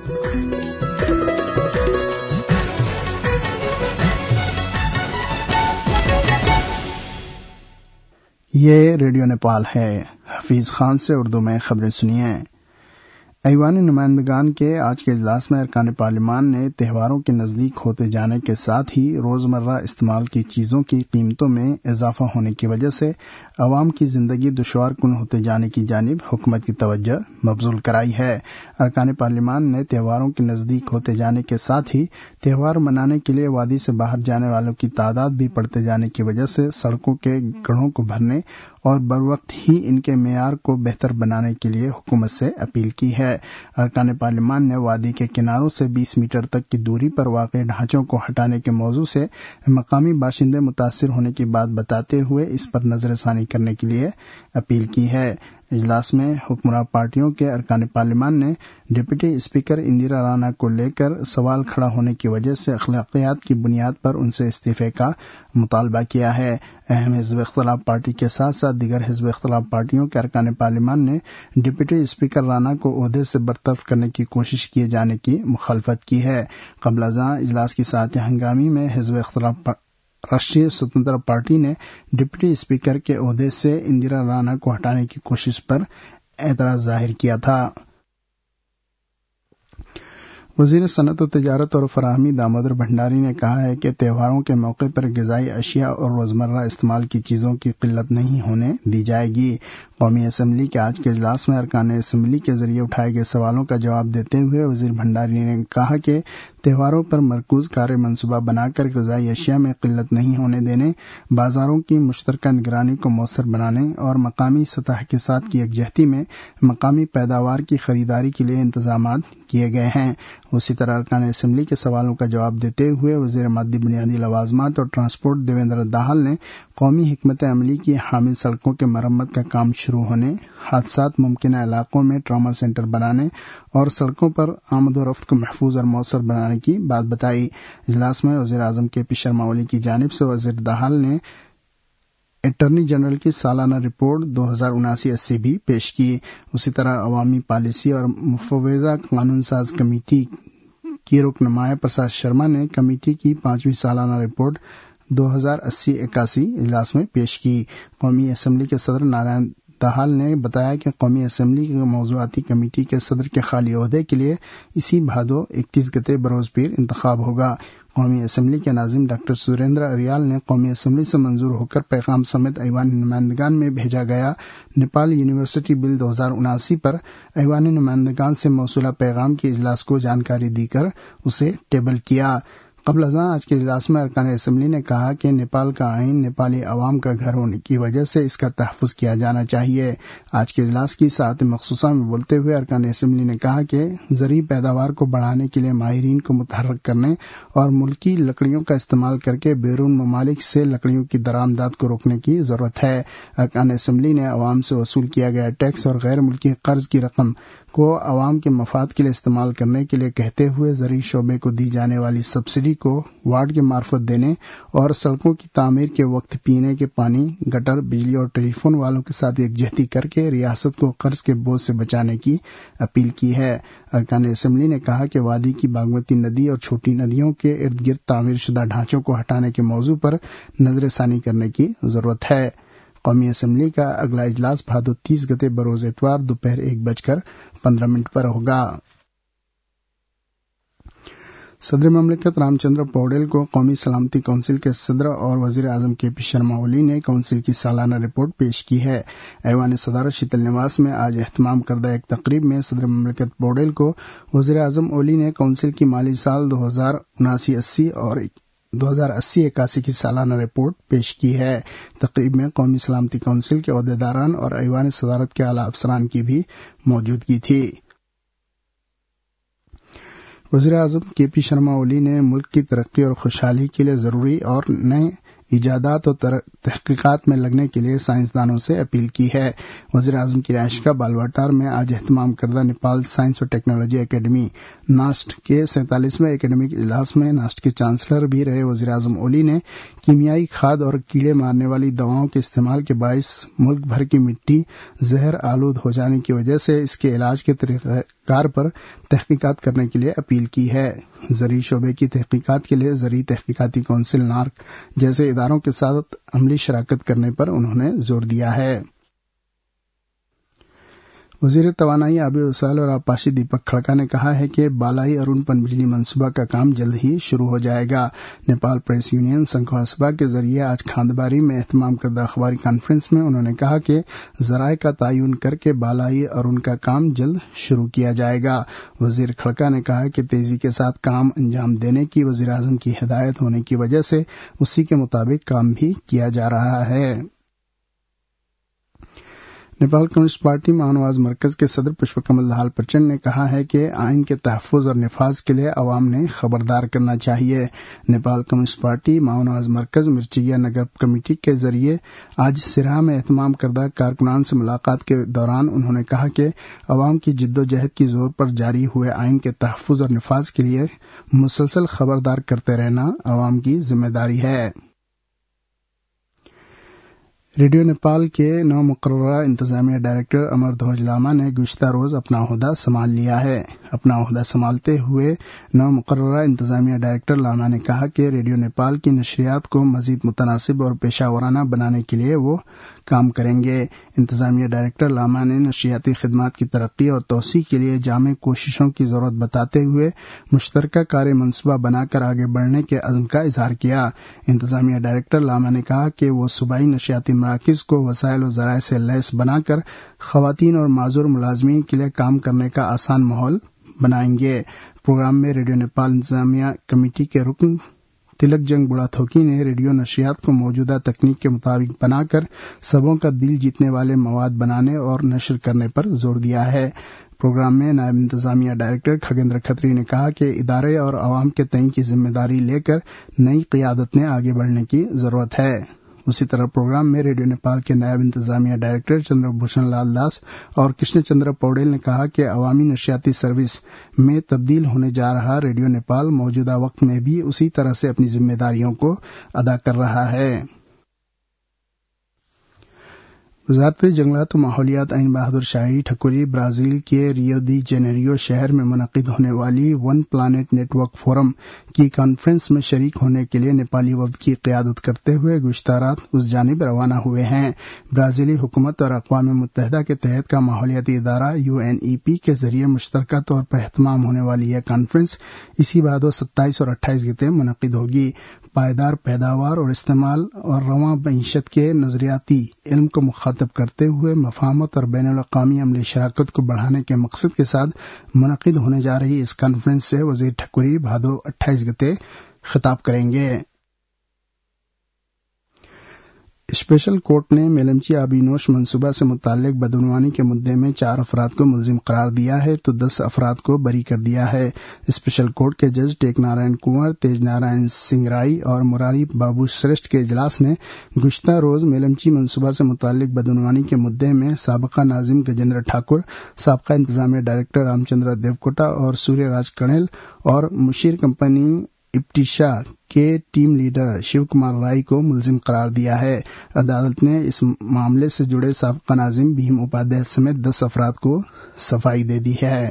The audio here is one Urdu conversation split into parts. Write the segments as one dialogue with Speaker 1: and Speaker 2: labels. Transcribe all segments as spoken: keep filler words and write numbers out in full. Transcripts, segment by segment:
Speaker 1: یہ ریڈیو نیپال ہے۔ حفیظ خان سے اردو میں خبریں سنیے۔ ایوان نمائندگان کے آج کے اجلاس میں ارکان پارلیمان نے تہواروں کے نزدیک ہوتے جانے کے ساتھ ہی روزمرہ استعمال کی چیزوں کی قیمتوں میں اضافہ ہونے کی وجہ سے عوام کی زندگی دشوار کن ہوتے جانے کی جانب حکومت کی توجہ مبذول کرائی ہے۔ ارکان پارلیمان نے تہواروں کے نزدیک ہوتے جانے کے ساتھ ہی تہوار منانے کے لیے وادی سے باہر جانے والوں کی تعداد بھی بڑھتے جانے کی وجہ سے سڑکوں کے گڑھوں کو بھرنے اور بروقت ہی ان کے معیار کو بہتر بنانے کے لیے حکومت سے اپیل کی ہے۔ ارکان پارلیمان نے وادی کے کناروں سے بیس میٹر تک کی دوری پر واقع ڈھانچوں کو ہٹانے کے موضوع سے مقامی باشندے متاثر ہونے کی بات بتاتے ہوئے اس پر نظر ثانی کرنے کے لیے اپیل کی ہے۔ اجلاس میں حکمراں پارٹیوں کے ارکان پارلیمان نے ڈپٹی اسپیکر اندرا رانا کو لے کر سوال کھڑا ہونے کی وجہ سے اخلاقیات کی بنیاد پر ان سے استعفے کا مطالبہ کیا ہے۔ اہم حزب اختلاف پارٹی کے ساتھ ساتھ دیگر حزب اختلاف پارٹیوں کے ارکان پارلیمان نے ڈپٹی اسپیکر رانا کو عہدے سے برطرف کرنے کی کوشش کیے جانے کی مخالفت کی ہے۔ قبل ازاں اجلاس کی ساعت ہنگامی میں حزب اختلاف راشٹریہ سوتنترا پارٹی نے ڈپٹی اسپیکر کے عہدے سے اندرا رانا کو ہٹانے کی کوشش پر اعتراض ظاہر کیا تھا۔ وزیر صنعت و تجارت اور فراہمی دامودر بھنڈاری نے کہا ہے کہ تہواروں کے موقع پر غذائی اشیاء اور روزمرہ استعمال کی چیزوں کی قلت نہیں ہونے دی جائے گی۔ قومی اسمبلی کے آج کے اجلاس میں ارکان اسمبلی کے ذریعے اٹھائے گئے سوالوں کا جواب دیتے ہوئے وزیر بھنڈاری نے کہا کہ تہواروں پر مرکوز کار منصوبہ بنا کر غذائی اشیاء میں قلت نہیں ہونے دینے، بازاروں کی مشترکہ نگرانی کو مؤثر بنانے اور مقامی سطح کے ساتھ کی یکجہتی میں مقامی پیداوار کی خریداری کے لیے انتظامات کیے گئے ہیں۔ اسی طرح ارکان اسمبلی کے سوالوں کا جواب دیتے ہوئے وزیر مادی بنیادی لوازمات اور ٹرانسپورٹ دیویندر داہل نے قومی حکمت عملی کی حامل سڑکوں کے مرمت کا کام شروع ہونے، حادثات ممکنہ علاقوں میں ٹراما سینٹر بنانے اور سڑکوں پر آمد و رفت کو محفوظ اور مؤثر بنانے کی بات بتائی۔ اجلاس میں وزیر اعظم کے پی شرما اولی کی جانب سے وزیر داہل نے اٹارنی جنرل کی سالانہ رپورٹ دو ہزار اناسی اسی بھی پیش کی۔ اسی طرح عوامی پالیسی اور مفوضہ قانون ساز کمیٹی کی رکنمائے پرساد شرما نے کمیٹی کی پانچویں سالانہ رپورٹ دو ہزار اسی اکاسی اجلاس میں پیش کی۔ قومی اسمبلی کے صدر نارائن داہل نے بتایا کہ قومی اسمبلی کی موضوعاتی کمیٹی کے صدر کے خالی عہدے کے لیے اسی بھادو اکتیس گتے بروز پیر انتخاب ہوگا۔ قومی اسمبلی کے ناظم ڈاکٹر سریندر اریال نے قومی اسمبلی سے منظور ہو کر پیغام سمیت ایوان نمائندگان میں بھیجا گیا نیپال یونیورسٹی بل دو ہزار اناسی پر ایوان نمائندگان سے موصولہ پیغام کے اجلاس کو جانکاری دی کر اسے ٹیبل کیا۔ قبل ازاں آج کے اجلاس میں ارکان اسمبلی نے کہا کہ نیپال کا آئین نیپالی عوام کا گھر ہونے کی وجہ سے اس کا تحفظ کیا جانا چاہیے۔ آج کے اجلاس کی ساعت مخصوصہ میں بولتے ہوئے ارکان اسمبلی نے کہا کہ زرعی پیداوار کو بڑھانے کے لیے ماہرین کو متحرک کرنے اور ملکی لکڑیوں کا استعمال کر کے بیرون ممالک سے لکڑیوں کی درآمدات کو روکنے کی ضرورت ہے۔ ارکان اسمبلی نے عوام سے وصول کیا گیا ٹیکس اور غیر ملکی قرض کی رقم کو عوام کے مفاد کے لیے استعمال کرنے کے لیے کہتے ہوئے زرعی شعبے کو دی جانے والی سبسڈی کو وارڈ کے معرفت دینے اور سڑکوں کی تعمیر کے وقت پینے کے پانی، گٹر، بجلی اور ٹیلی فون والوں کے ساتھ یکجہتی کر کے ریاست کو قرض کے بوجھ سے بچانے کی اپیل کی ہے۔ ارکان اسمبلی نے کہا کہ وادی کی باگمتی ندی اور چھوٹی ندیوں کے ارد گرد تعمیر شدہ ڈھانچوں کو ہٹانے کے موضوع پر نظر ثانی کرنے کی ضرورت ہے۔ قومی اسمبلی کا اگلا اجلاس بھادو تیس گتے بروز اتوار دوپہر ایک بج کر پندرہ منٹ پر ہوگا۔ صدر مملکت رام چندر پوڈیل کو قومی سلامتی کونسل کے صدر اور وزیر اعظم کے پی شرما اولی نے کونسل کی سالانہ رپورٹ پیش کی ہے۔ ایوان صدارت شیتل نواس میں آج اہتمام کردہ ایک تقریب میں صدر مملکت پوڈیل کو وزیر اعظم اولی نے کونسل کی مالی سال دو ہزار اناسی اسی اور دو ہزار اسی اکاسی کی سالانہ رپورٹ پیش کی ہے۔ تقریب میں قومی سلامتی کونسل کے عہدیداران اور ایوان صدارت کے اعلیٰ افسران کی بھی موجودگی تھی۔ وزیر اعظم کے پی شرما اولی نے ملک کی ترقی اور خوشحالی کے لیے ضروری اور نئے ایجادات اور تحقیقات میں لگنے کے لیے سائنسدانوں سے اپیل کی ہے۔ وزیر اعظم کی رہائش گاہ بالواٹار میں آج اہتمام کردہ نیپال سائنس اور ٹیکنالوجی اکیڈمی ناسٹ کے سینتالیسویں اکیڈمک اجلاس میں ناسٹ کے چانسلر بھی رہے وزیر اعظم اولی نے کیمیائی کھاد اور کیڑے مارنے والی دواؤں کے استعمال کے باعث ملک بھر کی مٹی زہر آلود ہو جانے کی وجہ سے اس کے علاج کے طریقہ کار پر تحقیقات کرنے کے لیے اپیل کی ہے۔ زرعی شعبے کی تحقیقات کے لیے زرعی تحقیقاتی کونسل نارک جیسے اداروں کے ساتھ عملی شراکت کرنے پر انہوں نے زور دیا ہے۔ وزیر توانائی، آبی وسائل اور آبپاشی دیپک کھڑکا نے کہا ہے کہ بالائی ارون پن بجلی منصوبہ کا کام جلد ہی شروع ہو جائے گا۔ Nepal press union Sankhuwasabha کے ذریعے آج کھاندباری میں اہتمام کردہ اخباری کانفرنس میں انہوں نے کہا کہ ذرائع کا تعین کر کے بالائی ارون کا کام جلد شروع کیا جائے گا۔ وزیر کھڑکا نے کہا کہ تیزی کے ساتھ کام انجام دینے کی وزیر اعظم کی ہدایت ہونے کی وجہ سے اسی کے مطابق کام بھی کیا جا رہا ہے۔ نیپال کمیونسٹ پارٹی ماونواز مرکز کے صدر پشپ کمل دہال پرچنڈ نے کہا ہے کہ آئین کے تحفظ اور نفاذ کے لیے عوام نے خبردار کرنا چاہیے۔ نیپال کمیونسٹ پارٹی ماونواز مرکز مرچیا نگر کمیٹی کے ذریعے آج سرہا میں اہتمام کردہ کارکنان سے ملاقات کے دوران انہوں نے کہا کہ عوام کی جد و جہد کی زور پر جاری ہوئے آئین کے تحفظ اور نفاذ کے لیے مسلسل خبردار کرتے رہنا عوام کی ذمہ داری ہے۔ ریڈیو نیپال کے نو مقررہ انتظامیہ ڈائریکٹر امر دھوج لاما نے گزشتہ روز اپنا عہدہ سنبھال لیا ہے۔ اپنا عہدہ سنبھالتے ہوئے نو مقررہ انتظامیہ ڈائریکٹر لاما نے کہا کہ ریڈیو نیپال کی نشریات کو مزید متناسب اور پیشہ ورانہ بنانے کے لیے وہ کام کریں گے۔ انتظامیہ ڈائریکٹر لاما نے نشریاتی خدمات کی ترقی اور توسیع کے لیے جامع کوششوں کی ضرورت بتاتے ہوئے مشترکہ کاری منصوبہ بنا کر آگے بڑھنے کے عزم کا اظہار کیا۔ انتظامیہ ڈائریکٹر لاما نے کہا کہ وہ صوبائی نشریاتی مراکز کو وسائل و ذرائع سے لیس بنا کر خواتین اور معذور ملازمین کے لیے کام کرنے کا آسان ماحول بنائیں گے۔ پروگرام میں ریڈیو نیپال انتظامیہ کمیٹی کے رکن تلک جنگ بڑا تھوکی نے ریڈیو نشریات کو موجودہ تکنیک کے مطابق بنا کر سبوں کا دل جیتنے والے مواد بنانے اور نشر کرنے پر زور دیا ہے۔ پروگرام میں نائب انتظامیہ ڈائریکٹر کھگیندر کھتری نے کہا کہ ادارے اور عوام کے تئیں کی ذمہ داری لے کر نئی قیادت میں آگے بڑھنے کی ضرورت ہے۔ اسی طرح پروگرام میں ریڈیو نیپال کے نائب انتظامیہ ڈائریکٹر چندر بھوشن لال داس اور کرشن چندر پوڈیل نے کہا کہ عوامی نشریاتی سروس میں تبدیل ہونے جا رہا ریڈیو نیپال موجودہ وقت میں بھی اسی طرح سے اپنی ذمہ داریوں کو ادا کر رہا ہے۔ وزارت جنگلات و ماحولیات عین بہادر شاہی ٹھکوری برازیل کے ریو دی جنیریو شہر میں منعقد ہونے والی one planet network forum کی کانفرنس میں شریک ہونے کے لیے نیپالی وفد کی قیادت کرتے ہوئے گزشتہ رات اس جانب روانہ ہوئے ہیں۔ برازیلی حکومت اور اقوام متحدہ کے تحت کا ماحولیاتی ادارہ یو این ای پی کے ذریعے مشترکہ طور پر اہتمام ہونے والی یہ کانفرنس اسی بھادو ستائیس اور اٹھائیس گتے منعقد ہوگی۔ پائیدار پیداوار اور استعمال اور رواں معیشت کے نظریاتی علم کو مخاطب کرتے ہوئے مفاہمت اور بین الاقوامی عملی شراکت کو بڑھانے کے مقصد کے ساتھ منعقد ہونے جا رہی اس کانفرنس سے وزیر ٹھکوری بھادو اٹھائیس گتے خطاب کریں گے۔ اسپیشل کورٹ نے میلمچی آبی نوش منصوبہ سے متعلق بدعنوانی کے مدعے میں چار افراد کو ملزم قرار دیا ہے تو دس افراد کو بری کر دیا ہے۔ اسپیشل کورٹ کے جج ٹیک نارائن کنور، تیج نارائن سنگھ رائی اور مراری بابو شریشٹھ کے اجلاس نے گزشتہ روز میلمچی منصوبہ سے متعلق بدعنوانی کے مدعے میں سابقہ ناظم گجیندر ٹھاکر، سابقہ انتظامیہ ڈائریکٹر رام چندر دیوکوٹا اور سوریہ راج کنیل اور مشیر کمپنی ابٹیشا کے ٹیم لیڈر شیو کمار رائی کو ملزم قرار دیا ہے۔ عدالت نے اس معاملے سے جڑے سابقہ ناظم بھیم اپادھیائے سمیت دس افراد کو صفائی دے دی ہے۔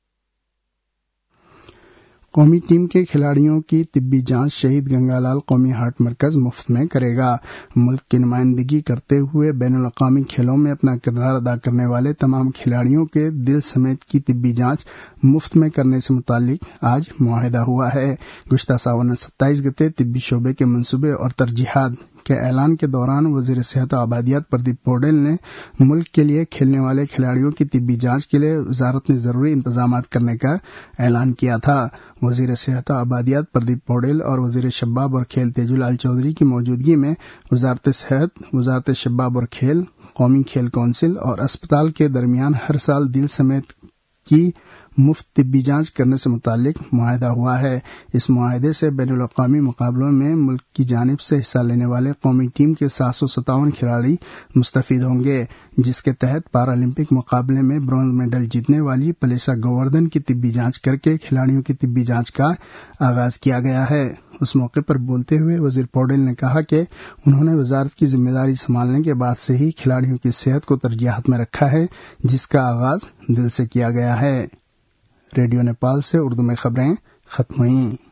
Speaker 1: قومی ٹیم کے کھلاڑیوں کی طبی جانچ شہید گنگا لال قومی ہارٹ مرکز مفت میں کرے گا۔ ملک کی نمائندگی کرتے ہوئے بین الاقوامی کھیلوں میں اپنا کردار ادا کرنے والے تمام کھلاڑیوں کے دل سمیت کی طبی جانچ مفت میں کرنے سے متعلق آج معاہدہ ہوا ہے۔ گزشتہ ساون ستائیس گتے طبی شعبے کے منصوبے اور ترجیحات کے اعلان کے دوران وزیر صحت و آبادیات پردیپ پوڈیل نے ملک کے لیے کھیلنے والے کھلاڑیوں کی طبی جانچ کے لیے وزارت نے ضروری انتظامات کرنے کا اعلان کیا تھا۔ وزیر صحت و آبادیات پردیپ پوڈیل اور وزیر شباب اور کھیل تیجو لال چودھری کی موجودگی میں وزارت صحت، وزارت شباب اور کھیل، قومی کھیل کونسل اور اسپتال کے درمیان ہر سال دل سمیت کی مفت طبی جانچ کرنے سے متعلق معاہدہ ہوا ہے۔ اس معاہدے سے بین الاقوامی مقابلوں میں ملک کی جانب سے حصہ لینے والے قومی ٹیم کے سات سو ستاون کھلاڑی مستفید ہوں گے، جس کے تحت پیرالمپک مقابلے میں برونز میڈل جیتنے والی پلیسا گووردھن کی طبی جانچ کر کے کھلاڑیوں کی طبی جانچ کا آغاز کیا گیا ہے۔ اس موقع پر بولتے ہوئے وزیر پوڈل نے کہا کہ انہوں نے وزارت کی ذمہ داری سنبھالنے کے بعد سے ہی کھلاڑیوں کی صحت کو ترجیحات میں رکھا ہے، جس کا آغاز دل سے کیا گیا ہے۔ ریڈیو نیپال سے اردو میں خبریں ختم ہوئیں۔